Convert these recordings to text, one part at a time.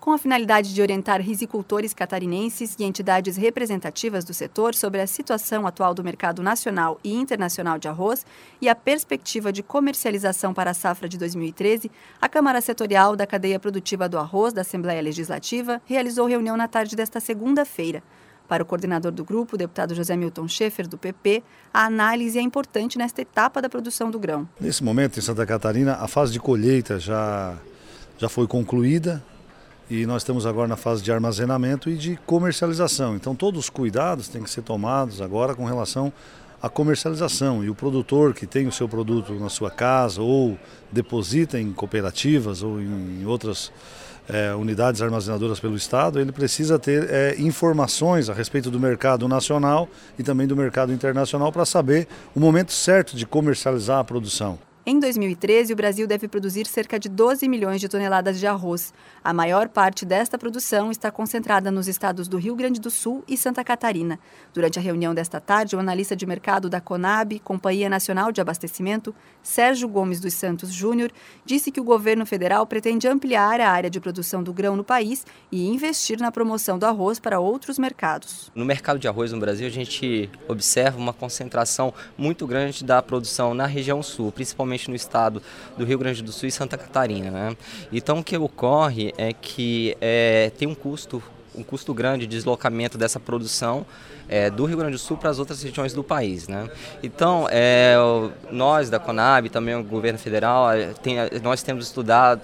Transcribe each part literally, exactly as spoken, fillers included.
Com a finalidade de orientar risicultores catarinenses e entidades representativas do setor sobre a situação atual do mercado nacional e internacional de arroz e a perspectiva de comercialização para a safra de dois mil e treze, a Câmara Setorial da Cadeia Produtiva do Arroz da Assembleia Legislativa realizou reunião na tarde desta segunda-feira. Para o coordenador do grupo, o deputado José Milton Schaeffer, do P P, a análise é importante nesta etapa da produção do grão. Nesse momento, em Santa Catarina, a fase de colheita já, já foi concluída. E nós estamos agora na fase de armazenamento e de comercialização. Então todos os cuidados têm que ser tomados agora com relação à comercialização. E o produtor que tem o seu produto na sua casa ou deposita em cooperativas ou em outras é, unidades armazenadoras pelo Estado, ele precisa ter é, informações a respeito do mercado nacional e também do mercado internacional para saber o momento certo de comercializar a produção. Em dois mil e treze, o Brasil deve produzir cerca de doze milhões de toneladas de arroz. A maior parte desta produção está concentrada nos estados do Rio Grande do Sul e Santa Catarina. Durante a reunião desta tarde, o analista de mercado da Conab, Companhia Nacional de Abastecimento, Sérgio Gomes dos Santos Júnior, disse que o governo federal pretende ampliar a área de produção do grão no país e investir na promoção do arroz para outros mercados. No mercado de arroz no Brasil, a gente observa uma concentração muito grande da produção na região sul, principalmente no estado do Rio Grande do Sul e Santa Catarina, né? Então o que ocorre é que é, tem um custo, um custo grande de deslocamento dessa produção é, do Rio Grande do Sul para as outras regiões do país, né? Então é, nós da Conab, também o governo federal, tem, nós temos estudado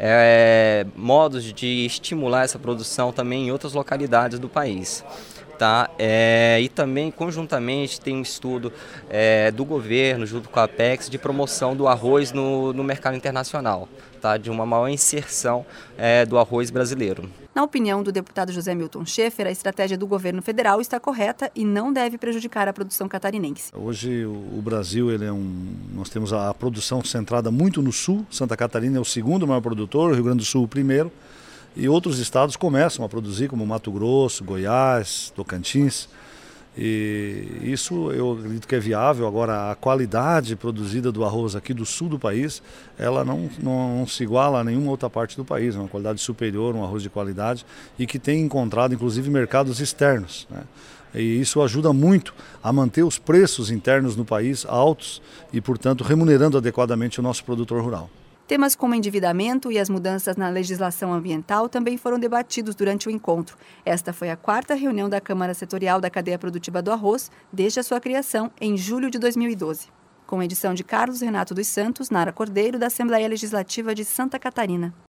é, modos de estimular essa produção também em outras localidades do país. Tá? É, e também, conjuntamente, tem um estudo é, do governo, junto com a Apex, de promoção do arroz no, no mercado internacional, tá? De uma maior inserção é, do arroz brasileiro. Na opinião do deputado José Milton Schaeffer, a estratégia do governo federal está correta e não deve prejudicar a produção catarinense. Hoje o Brasil, ele é um, nós temos a produção centrada muito no sul. Santa Catarina é o segundo maior produtor, o Rio Grande do Sul o primeiro. E outros estados começam a produzir, como Mato Grosso, Goiás, Tocantins. E isso eu acredito que é viável. Agora, a qualidade produzida do arroz aqui do sul do país, ela não, não, não se iguala a nenhuma outra parte do país. É uma qualidade superior, um arroz de qualidade e que tem encontrado, inclusive, mercados externos, né? E isso ajuda muito a manter os preços internos no país altos e, portanto, remunerando adequadamente o nosso produtor rural. Temas como endividamento e as mudanças na legislação ambiental também foram debatidos durante o encontro. Esta foi a quarta reunião da Câmara Setorial da Cadeia Produtiva do Arroz desde a sua criação em julho de dois mil e doze. Com edição de Carlos Renato dos Santos, Nara Cordeiro, da Assembleia Legislativa de Santa Catarina.